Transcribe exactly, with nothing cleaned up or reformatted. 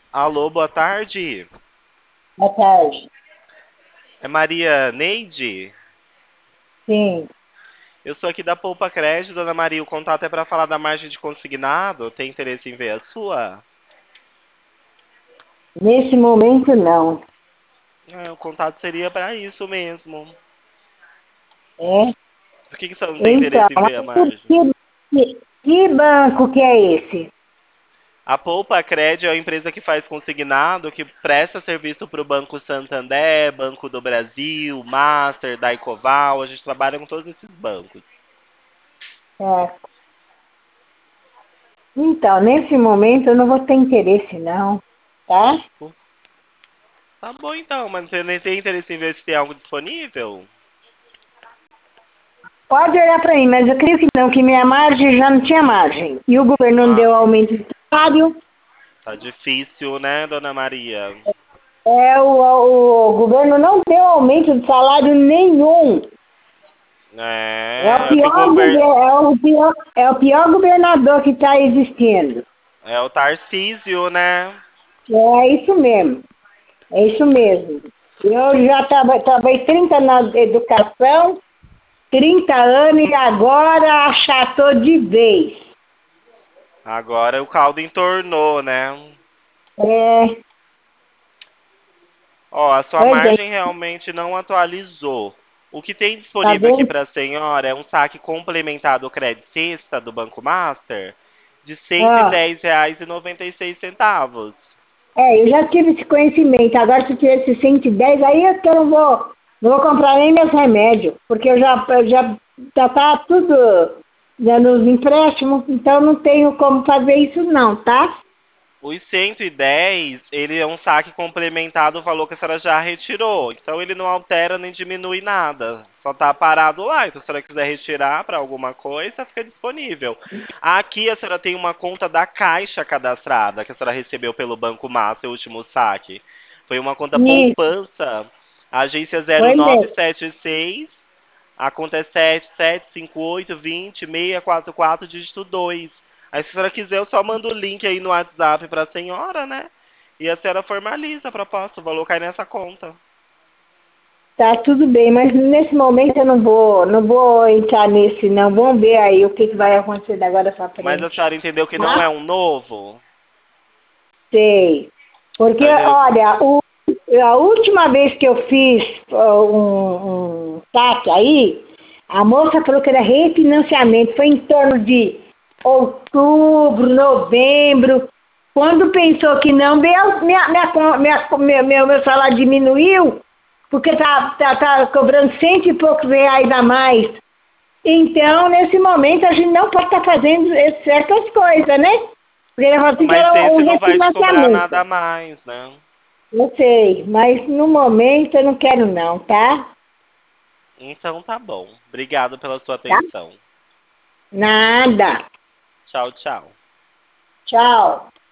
Alô, boa tarde. Boa tarde. É Maria Neide? Sim. Eu sou aqui da Poupa Crédito, dona Maria. O contato é para falar da margem de consignado. Tem interesse em ver a sua? Nesse momento, não. É, o contato seria para isso mesmo. É? Por que, que você não tem Então, interesse em ver a mas margem? que, que, que banco que é esse? A Poupa Crédito é a empresa que faz consignado, que presta serviço para o Banco Santander, Banco do Brasil, Master, Daicoval. A gente trabalha com todos esses bancos. É. Então, nesse momento eu não vou ter interesse, não. Tá? Tá bom então, mas você nem tem interesse em ver se tem algo disponível? Pode olhar para mim, mas eu creio que não, que minha margem já não tinha margem. E o governo não Ah, deu aumento de salário. tá difícil, né, dona Maria? É, o, o, o governo não deu aumento de salário nenhum. É o É, é que o pior, governo. gover- é o pior, é o pior governador que está existindo. É o Tarcísio, né? É isso mesmo. É isso mesmo. Eu já traba- trabalhei trinta na educação, trinta anos e agora achatou de vez. Agora o caldo entornou, né? É, Ó, a sua pois é, margem realmente não atualizou. O que tem tá disponível aqui vendo? para a senhora é um saque complementado do Credit Sexta do Banco Master de cento e Ah, dez reais e noventa e seis centavos. é, eu já tive esse conhecimento. Agora se tiver esses cento e dez, aí é que eu não vou, não vou comprar nem meus remédios, porque eu já, eu já, já tá tudo dando os empréstimos, então não tenho como fazer isso não, tá? Os cento e dez, ele é um saque complementado, o valor que a senhora já retirou. Então ele não altera nem diminui nada. Só está parado lá. Então se a senhora quiser retirar para alguma coisa, fica disponível. Aqui a senhora tem uma conta da Caixa cadastrada, que a senhora recebeu pelo Banco Master, o último saque. Foi uma conta Isso, poupança, agência foi zero nove mesmo. sete seis, a conta é sete sete cinco oito dois zero seis quatro quatro, dígito dois. Aí, se a senhora quiser, eu só mando o link aí no WhatsApp para a senhora, né? E a senhora formaliza a proposta. O valor cai nessa conta. Tá tudo bem, mas nesse momento eu não vou, não vou entrar nesse, não. Vamos ver aí o que, que vai acontecer da agora para Mas a frente. senhora entendeu que não é Tá? um novo? Sei. A Porque, senhora entendeu que... olha, o, a última vez que eu fiz ó, um, um saque aí, a moça falou que era refinanciamento. Foi em torno de outubro, novembro. Quando pensou que não, meu, minha, minha, con- minha, meu, meu, meu salário diminuiu, porque tá, tá, tá cobrando cento e poucos reais a mais. Então, nesse momento, a gente não pode estar fazendo esse- certas coisas, né? Porque ele falou assim que Mas era um esse não vai te cobrar refinanciamento. nada a mais, né? Eu sei, mas no momento eu não quero não, tá? Então tá bom. Obrigado pela sua Tá? atenção. Nada. Tchau, tchau. Tchau.